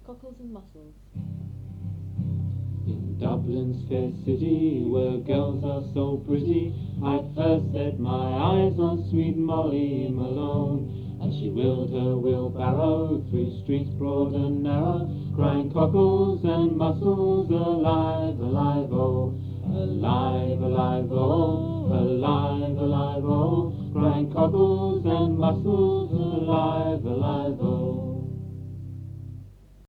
Cockles and Mussels. In Dublin's fair city, where girls are so pretty, I first set my eyes on sweet Molly Malone. And she wheeled her wheelbarrow 3 streets broad and narrow, crying cockles and mussels, alive, alive, oh, alive, alive, oh, alive, alive, oh, crying cockles and mussels,